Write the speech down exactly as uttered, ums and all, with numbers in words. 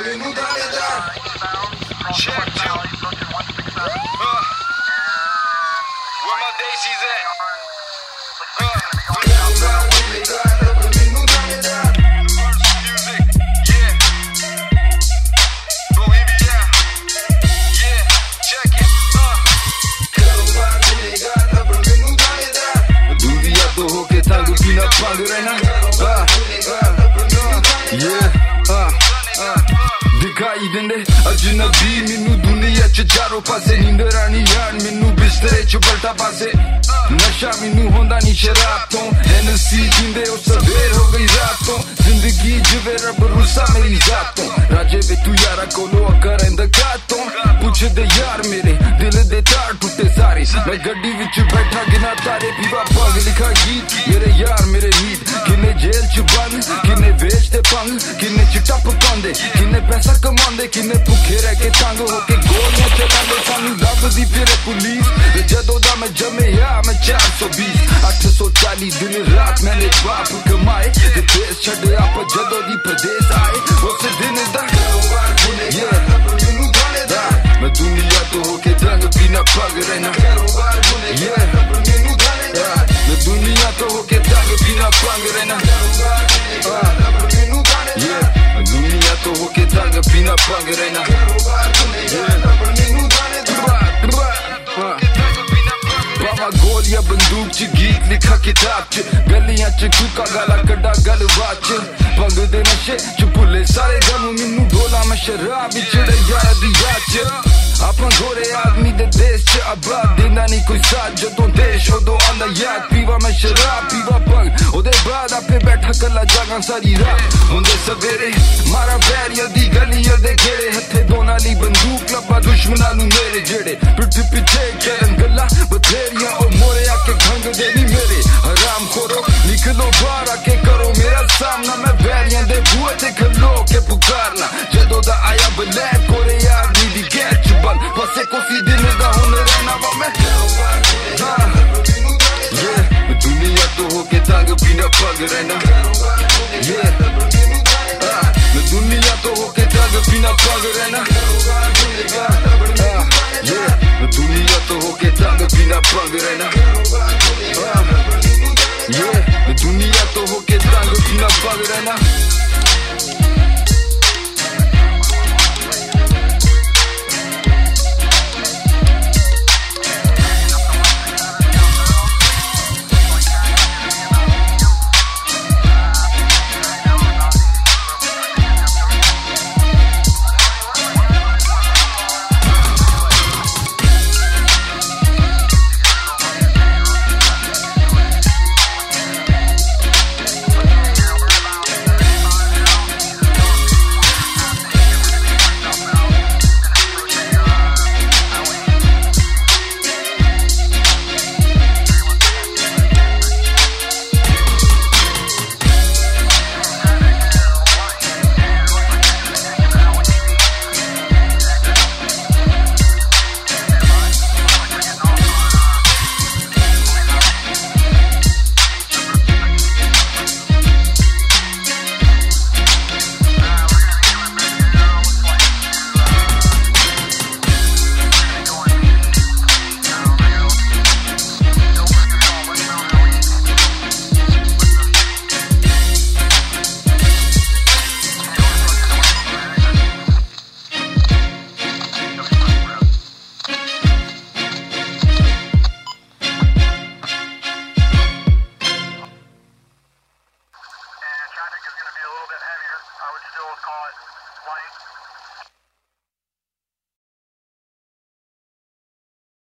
Check two. Uh, where my daisies at? Uh, music, yeah. Bohemia, yeah. Check it. Uh. दुनिया तो होके तंग पीना पंग रहना. Yeah. दिखाई दिंदे अजनबी मैनू दुनिया च चारों पासे नींदर आनी यार मैनू बिस्तरे च पलटा पासे नशा मैनू होंदा नी शराब तो एनसी जिंदे ओ सवेर हो गई रात तो जिंदगी जिवे रब रुसा मेरी जात तो राजे वे तू यारा कोलो अकर इंदका तो पुछ दे यार मेरे दिल दे तार टूटे सारे मैं गड्डी विच बैठा गिना तारे पीवा पग लिखा गीत मेरे यार मेरे नीत किन्ने जेल च बंद किन्ने बेचते पंग किन्ने चिट्टा पकांदे किन्ने पैसा कमांदे किन्ने भुखे रह के तंग होके गोलियां चलांदे सानू लभदी फिरे पुलिस जदों दा मैं जम्मिया मैं चार सौ बीस अठ सौ चालीस दिन रात मैंने बाप कमाए ते देश छड्डे आप जदों दी प्रदेश आए उस दिन दा yeah. मैं दुनिया तो होके तंग पीना पग रहना yeah. मैं दुनिया तो होके तंग पीना पग रहना yeah. मैं दुनिया तो होके तंग पीना पग रहना बाबा गोलिया बंदूक च गीत लिखा किताब च गलियां च कुका गाला कड्डा गलबात च भंग दे नशे च भुले सारे गम मैनू डोला मैं शराब चढ़े यार दी याद च अपना गोरे आदमी दे देश च आबाद देना नहीं कोई साथ जदों देश उदों आंदा याद पीवा मैं शराब पीवा भंग ओदे बाद आपे बैठा कला जागा सारी रात हुंदे सवेरे मारा बैरिया दी गलियां दे घेरे हथे दोना ली बंदूक लब्बा दुश्मनां नू मेरे जेड़े पिठ पिछे करन गल्ला बथेरियां ओ मोरे आके खंग दे नी मेरे हराम खोरो निकलो बाहर आके करो मेरा सामना मैं बैरियां दे बूहे ते खलो के पुकारना जदों दा आया ब्लैक कोरे यार दी दी गैर च बल बसे कोसी दिन दा हुन रहना वा मैं yeah. दुनिया तो होके तंग पीना पग रहना yeah. मैं दुनिया तो होके तंग पीना पग रहना yeah. मैं दुनिया तो होके तंग पीना पग रहना yeah. मैं दुनिया तो होके तंग पीना पग रहना Traffic is going to be a little bit heavier. I would still call it light.